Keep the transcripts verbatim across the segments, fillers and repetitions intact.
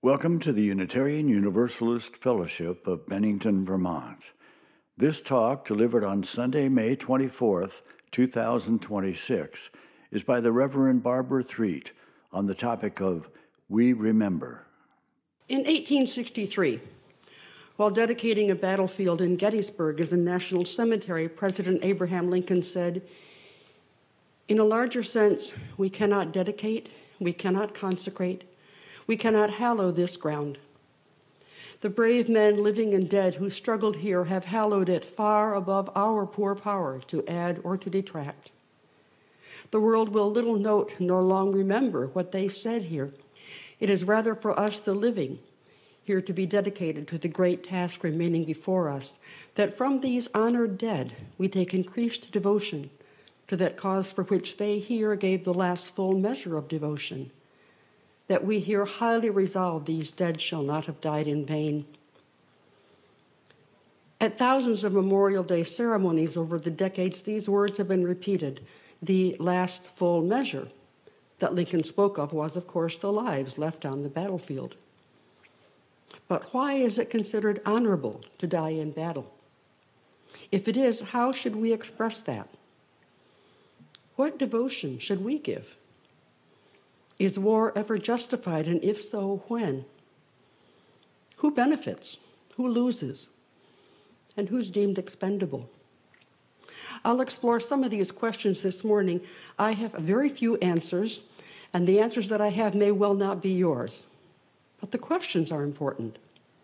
Welcome to the Unitarian Universalist Fellowship of Bennington, Vermont. This talk, delivered on Sunday, May twenty-fourth, two thousand twenty-six, is by the Reverend Barbara Threet on the topic of We Remember. In eighteen sixty-three, while dedicating a battlefield in Gettysburg as a national cemetery, President Abraham Lincoln said, "In a larger sense, we cannot dedicate, we cannot consecrate, we cannot hallow this ground. The brave men, living and dead, who struggled here have hallowed it far above our poor power to add or to detract. The world will little note nor long remember what they said here. It is rather for us, the living, here to be dedicated to the great task remaining before us, that from these honored dead we take increased devotion to that cause for which they here gave the last full measure of devotion, that we here highly resolve these dead shall not have died in vain." At thousands of Memorial Day ceremonies over the decades, these words have been repeated. The last full measure that Lincoln spoke of was, of course, the lives left on the battlefield. But why is it considered honorable to die in battle? If it is, how should we express that? What devotion should we give? Is war ever justified, and if so, when? Who benefits? Who loses? And who's deemed expendable? I'll explore some of these questions this morning. I have very few answers, and the answers that I have may well not be yours. But the questions are important.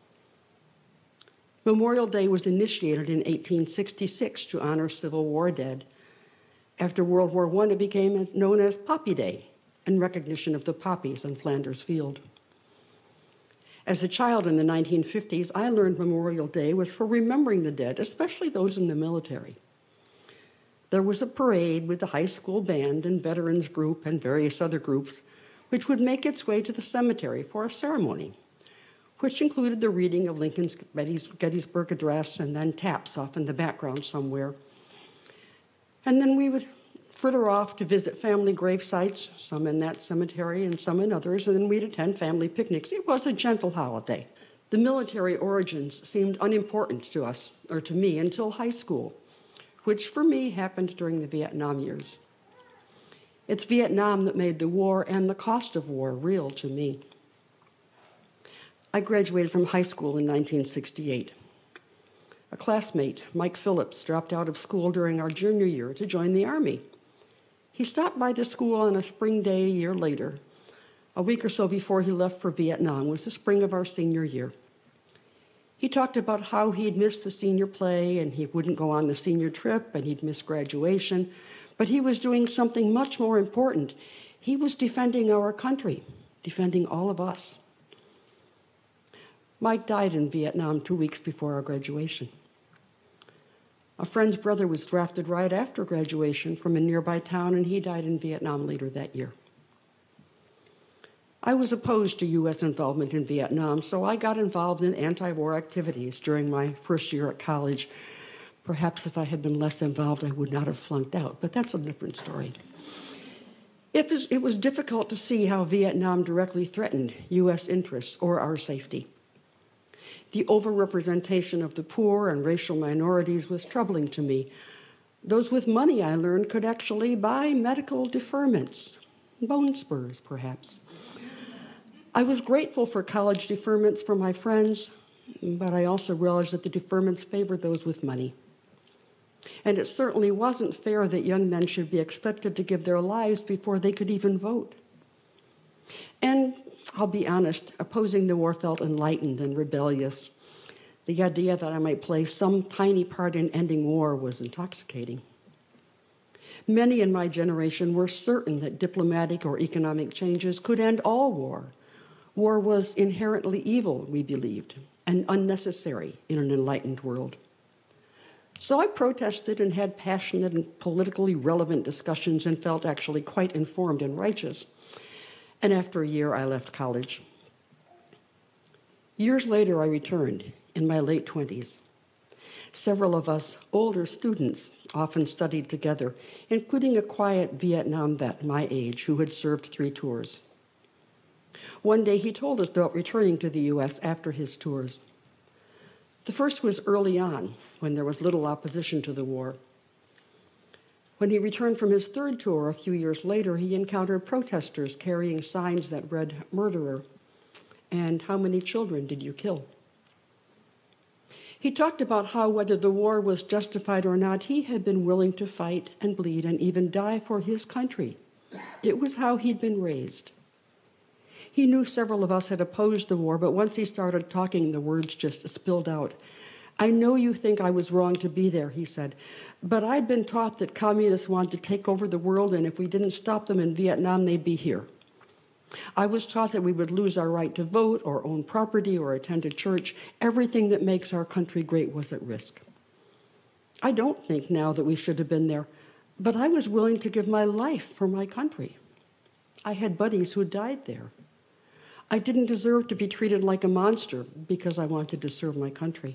Memorial Day was initiated in eighteen sixty-six to honor Civil War dead. After World War One, it became known as Poppy Day, in recognition of the poppies on Flanders Field. As a child in the nineteen fifties, I learned Memorial Day was for remembering the dead, especially those in the military. There was a parade with the high school band and veterans group and various other groups, which would make its way to the cemetery for a ceremony, which included the reading of Lincoln's Gettysburg Address and then taps off in the background somewhere. And then we would further off to visit family grave sites, some in that cemetery and some in others, and then we'd attend family picnics. It was a gentle holiday. The military origins seemed unimportant to us, or to me, until high school, which for me happened during the Vietnam years. It's Vietnam that made the war and the cost of war real to me. I graduated from high school in nineteen sixty-eight. A classmate, Mike Phillips, dropped out of school during our junior year to join the Army. He stopped by the school on a spring day a year later. A week or so before he left for Vietnam was the spring of our senior year. He talked about how he'd missed the senior play and he wouldn't go on the senior trip and he'd miss graduation, but he was doing something much more important. He was defending our country, defending all of us. Mike died in Vietnam two weeks before our graduation. A friend's brother was drafted right after graduation from a nearby town, and he died in Vietnam later that year. I was opposed to U S involvement in Vietnam, so I got involved in anti-war activities during my first year at college. Perhaps if I had been less involved, I would not have flunked out, but that's a different story. It was, it was difficult to see how Vietnam directly threatened U S interests or our safety. The overrepresentation of the poor and racial minorities was troubling to me. Those with money, I learned, could actually buy medical deferments, bone spurs, perhaps. I was grateful for college deferments for my friends, but I also realized that the deferments favored those with money. And it certainly wasn't fair that young men should be expected to give their lives before they could even vote. And I'll be honest, opposing the war felt enlightened and rebellious. The idea that I might play some tiny part in ending war was intoxicating. Many in my generation were certain that diplomatic or economic changes could end all war. War was inherently evil, we believed, and unnecessary in an enlightened world. So I protested and had passionate and politically relevant discussions and felt actually quite informed and righteous. And after a year, I left college. Years later, I returned in my late twenties. Several of us older students often studied together, including a quiet Vietnam vet my age who had served three tours. One day he told us about returning to the U S after his tours. The first was early on, when there was little opposition to the war. When he returned from his third tour a few years later, he encountered protesters carrying signs that read, "Murderer," and "How many children did you kill?" He talked about how, whether the war was justified or not, he had been willing to fight and bleed and even die for his country. It was how he'd been raised. He knew several of us had opposed the war, but once he started talking, the words just spilled out. "I know you think I was wrong to be there," he said, "but I'd been taught that communists wanted to take over the world, and if we didn't stop them in Vietnam, they'd be here. I was taught that we would lose our right to vote or own property or attend a church. Everything that makes our country great was at risk. I don't think now that we should have been there, but I was willing to give my life for my country. I had buddies who died there. I didn't deserve to be treated like a monster because I wanted to serve my country."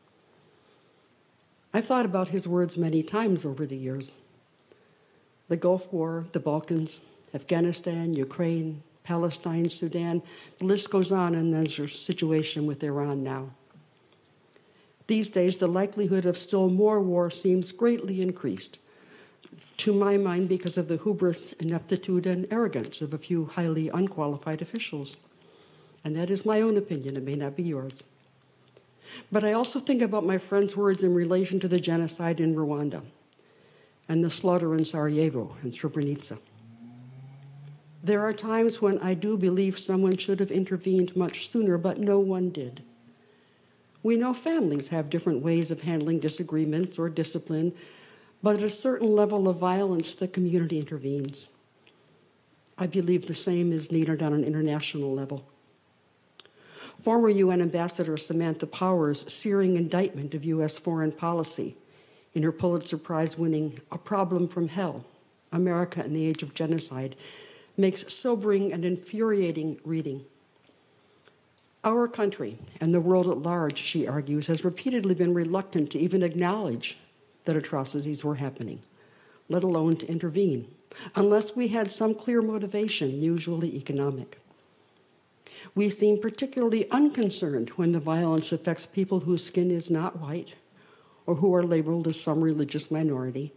I've thought about his words many times over the years. The Gulf War, the Balkans, Afghanistan, Ukraine, Palestine, Sudan, the list goes on, and there's a situation with Iran now. These days, the likelihood of still more war seems greatly increased, to my mind, because of the hubris, ineptitude, and arrogance of a few highly unqualified officials. And that is my own opinion. It may not be yours. But I also think about my friend's words in relation to the genocide in Rwanda and the slaughter in Sarajevo and Srebrenica. There are times when I do believe someone should have intervened much sooner, but no one did. We know families have different ways of handling disagreements or discipline, but at a certain level of violence, the community intervenes. I believe the same is needed on an international level. Former U N Ambassador Samantha Power's searing indictment of U S foreign policy in her Pulitzer Prize-winning A Problem from Hell, America in the Age of Genocide, makes sobering and infuriating reading. Our country and the world at large, she argues, has repeatedly been reluctant to even acknowledge that atrocities were happening, let alone to intervene, unless we had some clear motivation, usually economic. We seem particularly unconcerned when the violence affects people whose skin is not white or who are labeled as some religious minority.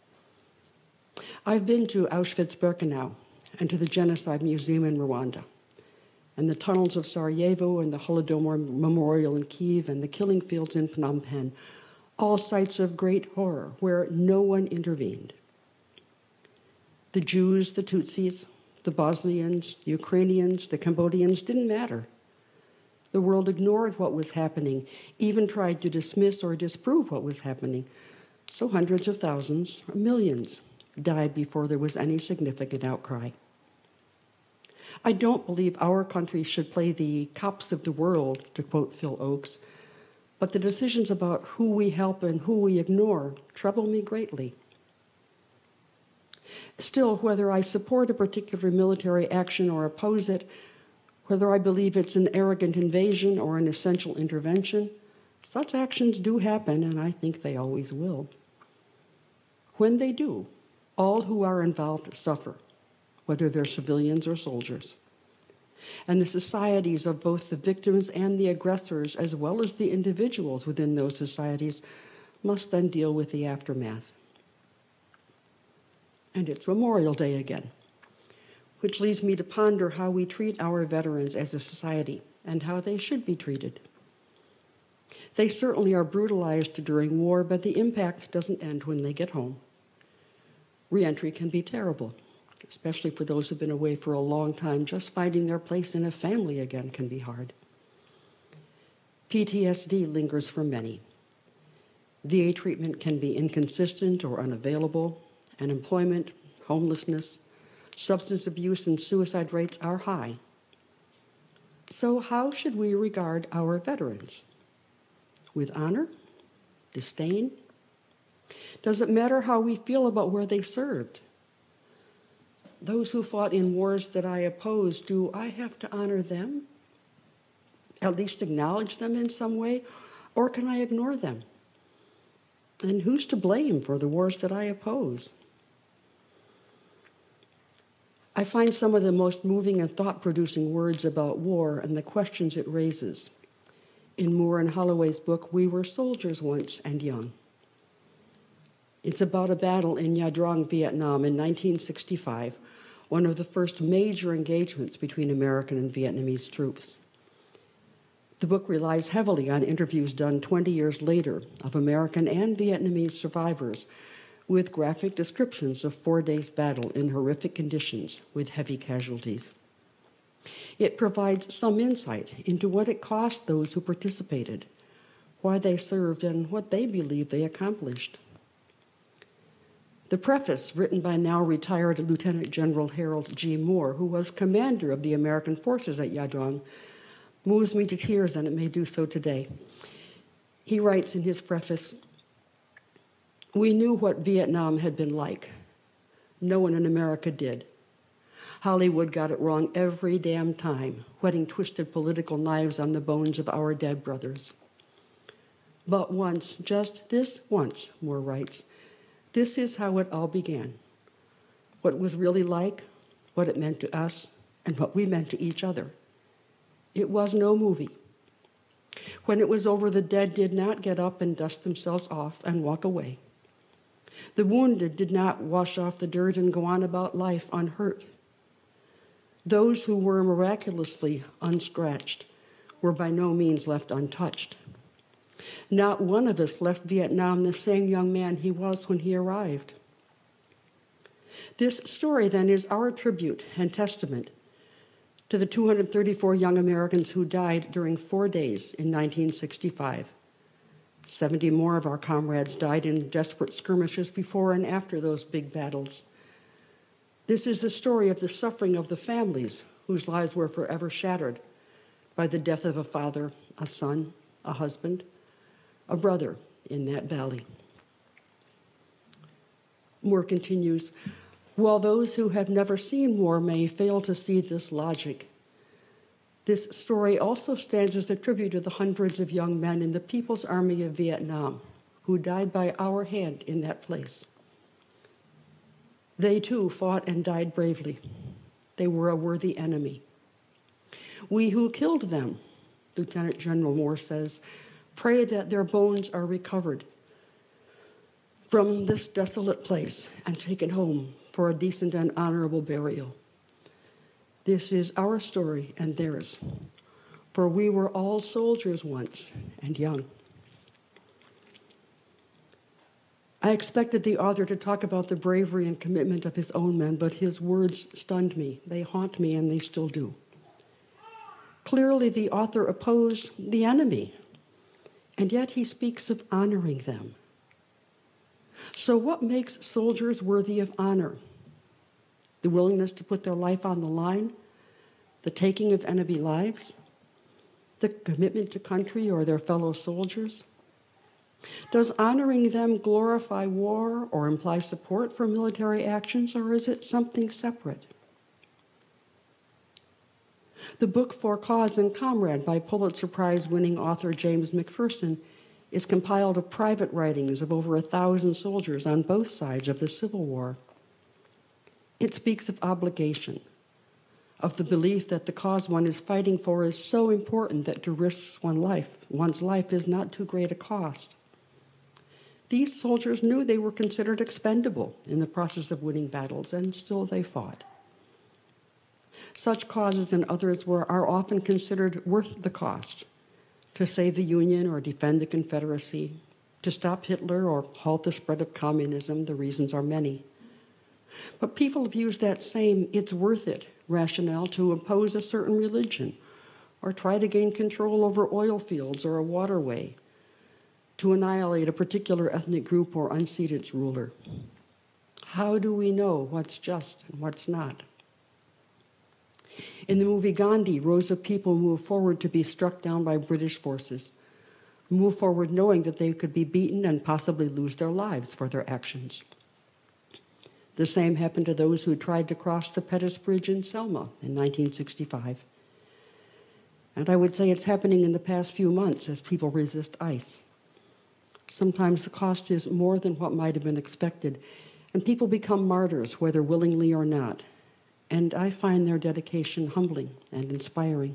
I've been to Auschwitz-Birkenau and to the Genocide Museum in Rwanda, and the tunnels of Sarajevo and the Holodomor Memorial in Kyiv and the killing fields in Phnom Penh, all sites of great horror where no one intervened. The Jews, the Tutsis, the Bosnians, the Ukrainians, the Cambodians didn't matter. The world ignored what was happening, even tried to dismiss or disprove what was happening. So hundreds of thousands, or millions, died before there was any significant outcry. I don't believe our country should play the cops of the world, to quote Phil Oakes, but the decisions about who we help and who we ignore trouble me greatly. Still, whether I support a particular military action or oppose it, whether I believe it's an arrogant invasion or an essential intervention, such actions do happen, and I think they always will. When they do, all who are involved suffer, whether they're civilians or soldiers. And the societies of both the victims and the aggressors, as well as the individuals within those societies, must then deal with the aftermath. And it's Memorial Day again, which leads me to ponder how we treat our veterans as a society and how they should be treated. They certainly are brutalized during war, but the impact doesn't end when they get home. Reentry can be terrible, especially for those who've been away for a long time. Just finding their place in a family again can be hard. P T S D lingers for many. V A treatment can be inconsistent or unavailable. Unemployment, homelessness, substance abuse, and suicide rates are high. So how should we regard our veterans? With honor? Disdain? Does it matter how we feel about where they served? Those who fought in wars that I oppose, do I have to honor them? At least acknowledge them in some way? Or can I ignore them? And who's to blame for the wars that I oppose? I find some of the most moving and thought-producing words about war and the questions it raises in Moore and Holloway's book, We Were Soldiers Once and Young. It's about a battle in Nha Trang, Vietnam in nineteen sixty-five, one of the first major engagements between American and Vietnamese troops. The book relies heavily on interviews done twenty years later of American and Vietnamese survivors with graphic descriptions of four days' battle in horrific conditions with heavy casualties. It provides some insight into what it cost those who participated, why they served, and what they believe they accomplished. The preface, written by now retired Lieutenant General Harold G. Moore, who was commander of the American forces at Nha Trang, moves me to tears, and it may do so today. He writes in his preface, "We knew what Vietnam had been like. No one in America did. Hollywood got it wrong every damn time, whetting twisted political knives on the bones of our dead brothers. But once, just this once," Moore writes, "this is how it all began. What it was really like, what it meant to us, and what we meant to each other. It was no movie. When it was over, the dead did not get up and dust themselves off and walk away. The wounded did not wash off the dirt and go on about life unhurt. Those who were miraculously unscratched were by no means left untouched. Not one of us left Vietnam the same young man he was when he arrived. This story, then, is our tribute and testament to the two hundred thirty-four young Americans who died during four days in nineteen sixty-five. seventy more of our comrades died in desperate skirmishes before and after those big battles. This is the story of the suffering of the families whose lives were forever shattered by the death of a father, a son, a husband, a brother in that valley." Moore continues, "While those who have never seen war may fail to see this logic, this story also stands as a tribute to the hundreds of young men in the People's Army of Vietnam who died by our hand in that place. They too fought and died bravely. They were a worthy enemy. We who killed them," Lieutenant General Moore says, "pray that their bones are recovered from this desolate place and taken home for a decent and honorable burial. This is our story and theirs, for we were all soldiers once and young." I expected the author to talk about the bravery and commitment of his own men, but his words stunned me. They haunt me, and they still do. Clearly, the author opposed the enemy, and yet he speaks of honoring them. So what makes soldiers worthy of honor? The willingness to put their life on the line? The taking of enemy lives? The commitment to country or their fellow soldiers? Does honoring them glorify war or imply support for military actions, or is it something separate? The book For Cause and Comrade by Pulitzer Prize-winning author James McPherson is compiled of private writings of over a thousand soldiers on both sides of the Civil War. It speaks of obligation, of the belief that the cause one is fighting for is so important that to risk one's life, one's life is not too great a cost. These soldiers knew they were considered expendable in the process of winning battles, and still they fought. Such causes and others were, are often considered worth the cost: to save the Union or defend the Confederacy, to stop Hitler or halt the spread of communism. The reasons are many. But people have used that same "it's worth it" rationale to oppose a certain religion, or try to gain control over oil fields or a waterway, to annihilate a particular ethnic group or unseat its ruler. How do we know what's just and what's not? In the movie Gandhi, rows of people move forward to be struck down by British forces, move forward knowing that they could be beaten and possibly lose their lives for their actions. The same happened to those who tried to cross the Pettus Bridge in Selma in nineteen sixty-five. And I would say it's happening in the past few months as people resist ICE. Sometimes the cost is more than what might have been expected, and people become martyrs, whether willingly or not. and I find their dedication humbling and inspiring.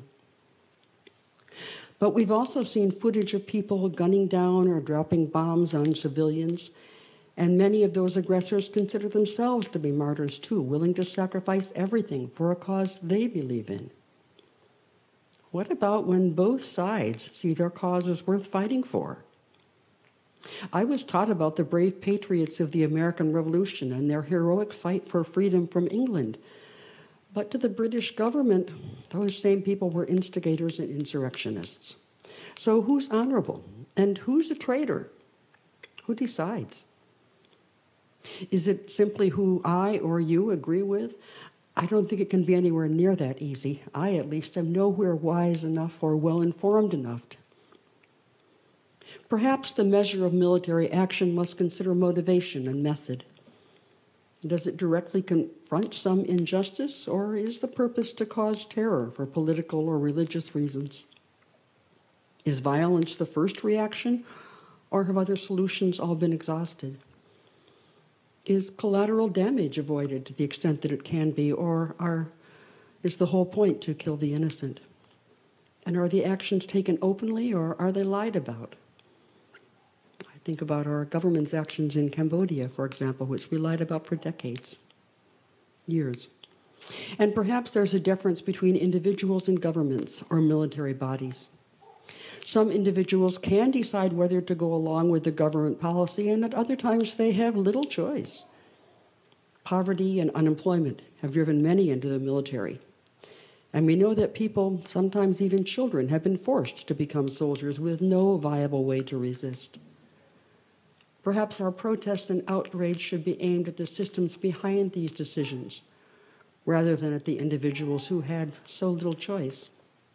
But we've also seen footage of people gunning down or dropping bombs on civilians, and many of those aggressors consider themselves to be martyrs too, willing to sacrifice everything for a cause they believe in. What about when both sides see their cause as worth fighting for? I was taught about the brave patriots of the American Revolution and their heroic fight for freedom from England. But to the British government, those same people were instigators and insurrectionists. So who's honorable? And who's a traitor? Who decides? Is it simply who I or you agree with? I don't think it can be anywhere near that easy. I, at least, am nowhere wise enough or well-informed enough to. Perhaps the measure of military action must consider motivation and method. Does it directly confront some injustice, or is the purpose to cause terror for political or religious reasons? Is violence the first reaction, or have other solutions all been exhausted? Is collateral damage avoided to the extent that it can be, or are, is the whole point to kill the innocent? And are the actions taken openly, or are they lied about? Think about our government's actions in Cambodia, for example, which we lied about for decades, years. And perhaps there's a difference between individuals and governments or military bodies. Some individuals can decide whether to go along with the government policy, and at other times they have little choice. Poverty and unemployment have driven many into the military. And we know that people, sometimes even children, have been forced to become soldiers with no viable way to resist. Perhaps our protest and outrage should be aimed at the systems behind these decisions, rather than at the individuals who had so little choice.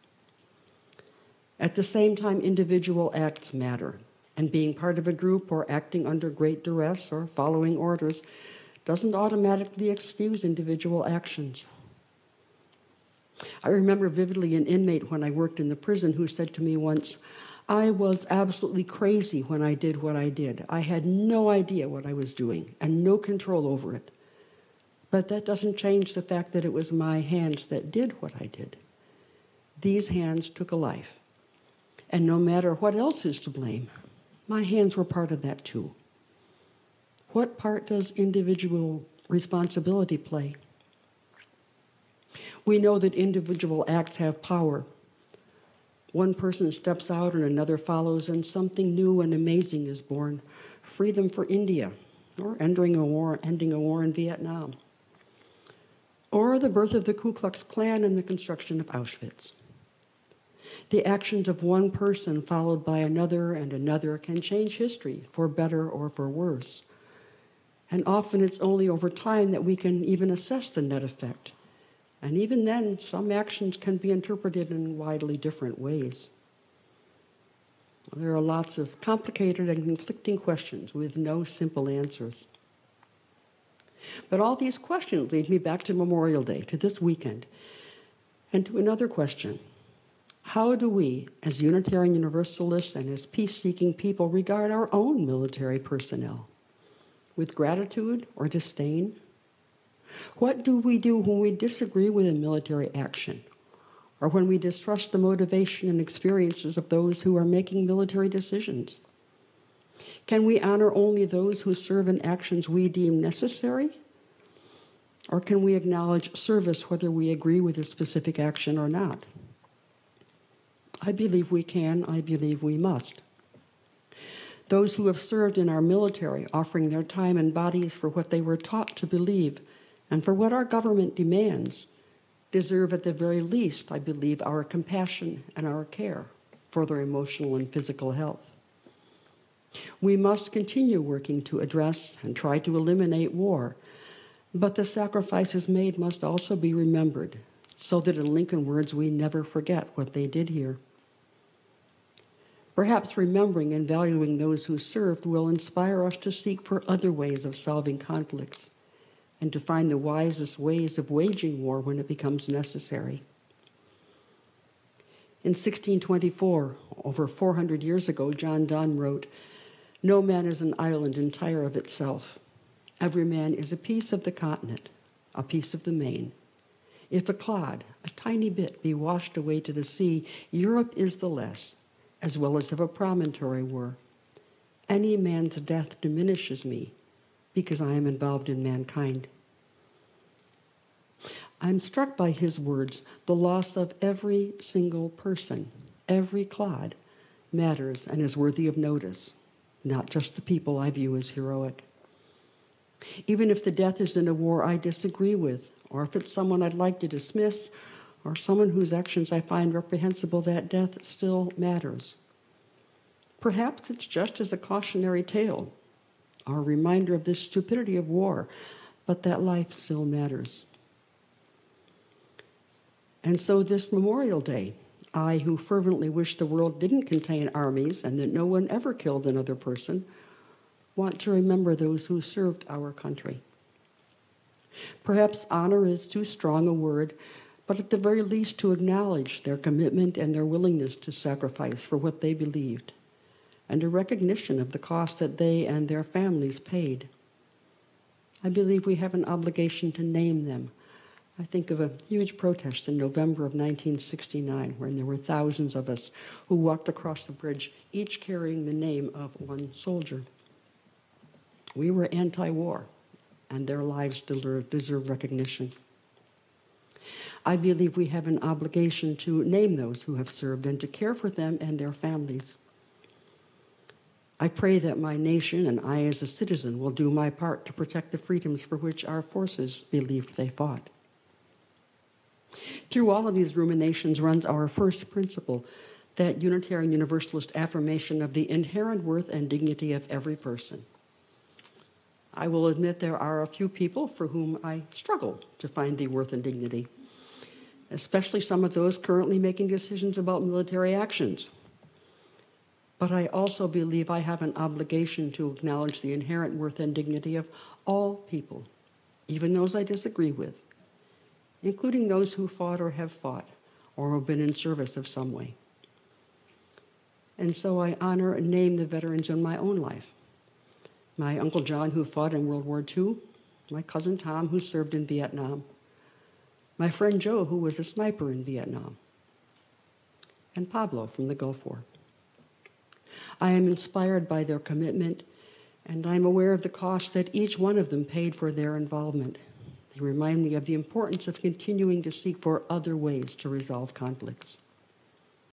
At the same time, individual acts matter, and being part of a group or acting under great duress or following orders doesn't automatically excuse individual actions. I remember vividly an inmate when I worked in the prison who said to me once, "I was absolutely crazy when I did what I did. I had no idea what I was doing and no control over it. But that doesn't change the fact that it was my hands that did what I did. These hands took a life. And no matter what else is to blame, my hands were part of that too." What part does individual responsibility play? We know that individual acts have power. One person steps out and another follows, and something new and amazing is born. Freedom for India, or ending a war, ending a war in Vietnam. Or the birth of the Ku Klux Klan and the construction of Auschwitz. The actions of one person followed by another and another can change history for better or for worse. And often it's only over time that we can even assess the net effect. And even then, some actions can be interpreted in widely different ways. There are lots of complicated and conflicting questions with no simple answers. But all these questions lead me back to Memorial Day, to this weekend, and to another question. How do we, as Unitarian Universalists and as peace-seeking people, regard our own military personnel? With gratitude or disdain? What do we do when we disagree with a military action, or when we distrust the motivation and experiences of those who are making military decisions? Can we honor only those who serve in actions we deem necessary? Or can we acknowledge service whether we agree with a specific action or not? I believe we can, I believe we must. Those who have served in our military, offering their time and bodies for what they were taught to believe, and for what our government demands, deserve at the very least, I believe, our compassion and our care for their emotional and physical health. We must continue working to address and try to eliminate war, but the sacrifices made must also be remembered, so that in Lincoln words, we never forget what they did here. Perhaps remembering and valuing those who served will inspire us to seek for other ways of solving conflicts, and to find the wisest ways of waging war when it becomes necessary. In sixteen twenty-four, over four hundred years ago, John Donne wrote, "No man is an island entire of itself. Every man is a piece of the continent, a piece of the main, If a clod, a tiny bit, be washed away to the sea, Europe is the less, as well as if a promontory were. Any man's death diminishes me, because I am involved in mankind. I'm struck by his words. The loss of every single person, every clod, matters and is worthy of notice, not just the people I view as heroic. Even if the death is in a war I disagree with, or if it's someone I'd like to dismiss, or someone whose actions I find reprehensible, that death still matters. Perhaps it's just as a cautionary tale, or a reminder of the stupidity of war, but that life still matters. And so this Memorial Day, I, who fervently wish the world didn't contain armies and that no one ever killed another person, want to remember those who served our country. Perhaps honor is too strong a word, but at the very least to acknowledge their commitment and their willingness to sacrifice for what they believed, and a recognition of the cost that they and their families paid. I believe we have an obligation to name them. I think of a huge protest in November of nineteen sixty-nine, when there were thousands of us who walked across the bridge, each carrying the name of one soldier. We were anti-war, and their lives deserve recognition. I believe we have an obligation to name those who have served and to care for them and their families. I pray that my nation and I as a citizen will do my part to protect the freedoms for which our forces believed they fought. Through all of these ruminations runs our first principle, that Unitarian Universalist affirmation of the inherent worth and dignity of every person. I will admit there are a few people for whom I struggle to find the worth and dignity, especially some of those currently making decisions about military actions. But I also believe I have an obligation to acknowledge the inherent worth and dignity of all people, even those I disagree with, including those who fought or have fought or have been in service of some way. And so I honor and name the veterans in my own life. My Uncle John, who fought in World War Two, my cousin Tom, who served in Vietnam, my friend Joe, who was a sniper in Vietnam, and Pablo from the Gulf War. I am inspired by their commitment, and I'm aware of the cost that each one of them paid for their involvement. They remind me of the importance of continuing to seek for other ways to resolve conflicts.